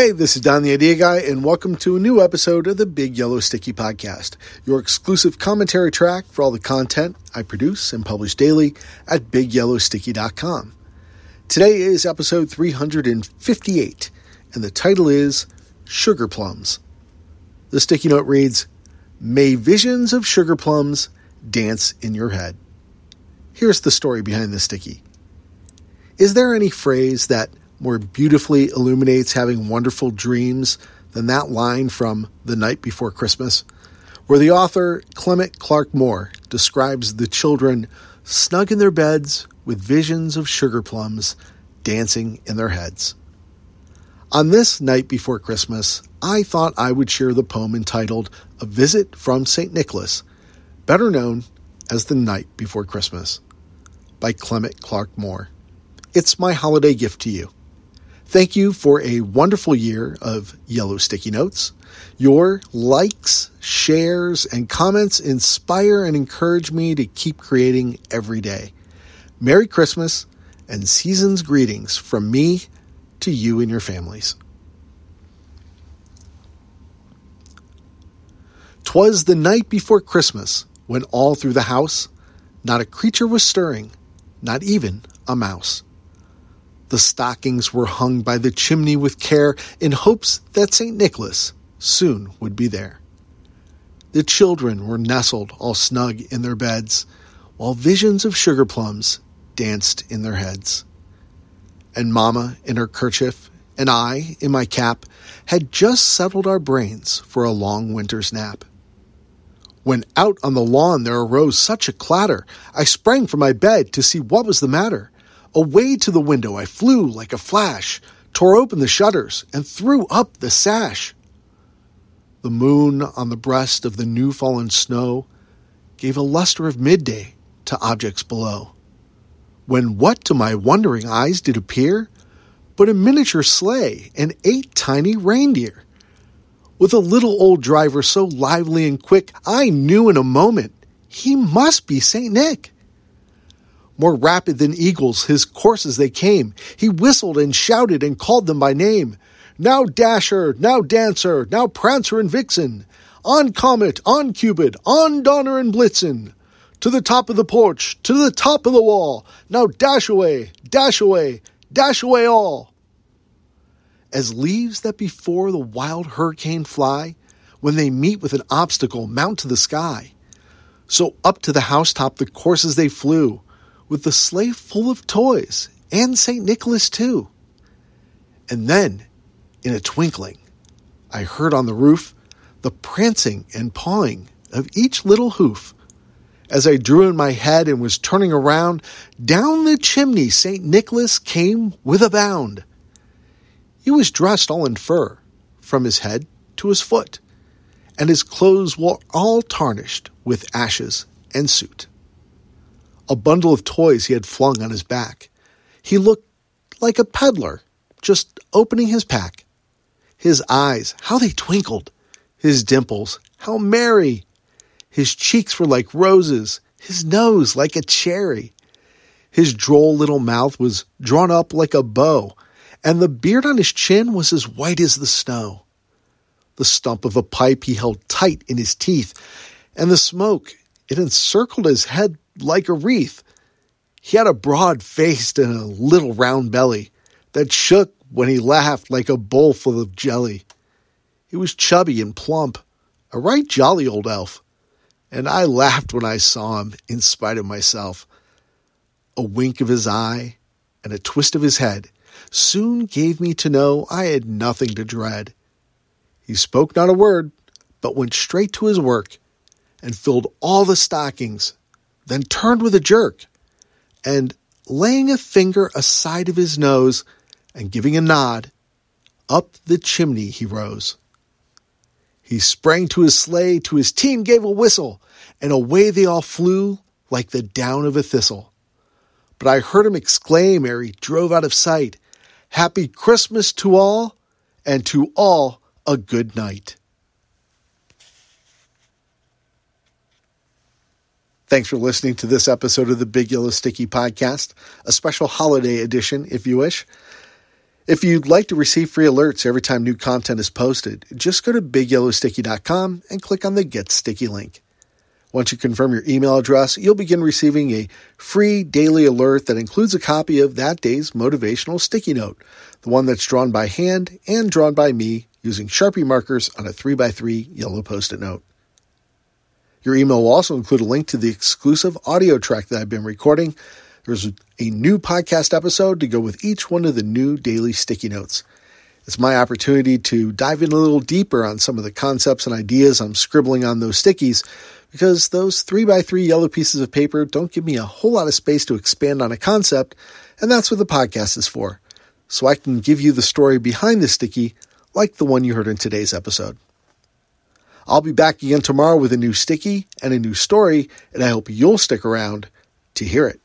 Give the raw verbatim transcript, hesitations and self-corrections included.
Hey, this is Don the Idea Guy, and welcome to a new episode of the Big Yellow Sticky Podcast, your exclusive commentary track for all the content I produce and publish daily at big yellow sticky dot com. Today is episode three hundred fifty-eight, and the title is Sugar Plums. The sticky note reads, "May visions of sugar plums dance in your head." Here's the story behind the sticky. Is there any phrase that more beautifully illuminates having wonderful dreams than that line from The Night Before Christmas, where the author Clement Clarke Moore describes the children snug in their beds with visions of sugar plums dancing in their heads? On this night before Christmas, I thought I would share the poem entitled A Visit from Saint Nicholas, better known as The Night Before Christmas, by Clement Clarke Moore. It's my holiday gift to you. Thank you for a wonderful year of Yellow Sticky Notes. Your likes, shares, and comments inspire and encourage me to keep creating every day. Merry Christmas and season's greetings from me to you and your families. 'Twas the night before Christmas, when all through the house not a creature was stirring, not even a mouse. The stockings were hung by the chimney with care in hopes that Saint Nicholas soon would be there. The children were nestled all snug in their beds, while visions of sugar plums danced in their heads. And Mama in her kerchief and I in my cap had just settled our brains for a long winter's nap. When out on the lawn there arose such a clatter, I sprang from my bed to see what was the matter. Away to the window I flew like a flash, tore open the shutters, and threw up the sash. The moon on the breast of the new-fallen snow gave a luster of midday to objects below, when what to my wondering eyes did appear but a miniature sleigh and eight tiny reindeer. With a little old driver so lively and quick, I knew in a moment he must be Saint Nick. More rapid than eagles, his coursers they came. He whistled and shouted and called them by name. Now Dasher, now Dancer, now Prancer and Vixen. On Comet, on Cupid, on Donner and Blitzen. To the top of the porch, to the top of the wall. Now dash away, dash away, dash away all. As leaves that before the wild hurricane fly, when they meet with an obstacle, mount to the sky. So up to the housetop the coursers they flew, with the sleigh full of toys, and Saint Nicholas too. And then, in a twinkling, I heard on the roof the prancing and pawing of each little hoof. As I drew in my head and was turning around, down the chimney Saint Nicholas came with a bound. He was dressed all in fur, from his head to his foot, and his clothes were all tarnished with ashes and soot. A bundle of toys he had flung on his back. He looked like a peddler, just opening his pack. His eyes, how they twinkled. His dimples, how merry. His cheeks were like roses, his nose like a cherry. His droll little mouth was drawn up like a bow, and the beard on his chin was as white as the snow. The stump of a pipe he held tight in his teeth, and the smoke, it encircled his head like a wreath. He had a broad face and a little round belly that shook when he laughed like a bowl full of jelly. He was chubby and plump, a right jolly old elf, and I laughed when I saw him in spite of myself. A wink of his eye and a twist of his head soon gave me to know I had nothing to dread. He spoke not a word, but went straight to his work and filled all the stockings, then turned with a jerk, and laying a finger aside of his nose and giving a nod, up the chimney he rose. He sprang to his sleigh, to his team gave a whistle, and away they all flew like the down of a thistle. But I heard him exclaim ere he drove out of sight, "Happy Christmas to all, and to all a good night." Thanks for listening to this episode of the Big Yellow Sticky Podcast, a special holiday edition, if you wish. If you'd like to receive free alerts every time new content is posted, just go to big yellow sticky dot com and click on the Get Sticky link. Once you confirm your email address, you'll begin receiving a free daily alert that includes a copy of that day's motivational sticky note, the one that's drawn by hand and drawn by me using Sharpie markers on a three by three yellow Post-it note. Your email will also include a link to the exclusive audio track that I've been recording. There's a new podcast episode to go with each one of the new daily sticky notes. It's my opportunity to dive in a little deeper on some of the concepts and ideas I'm scribbling on those stickies, because those three by three yellow pieces of paper don't give me a whole lot of space to expand on a concept, and that's what the podcast is for, so I can give you the story behind the sticky like the one you heard in today's episode. I'll be back again tomorrow with a new sticky and a new story, and I hope you'll stick around to hear it.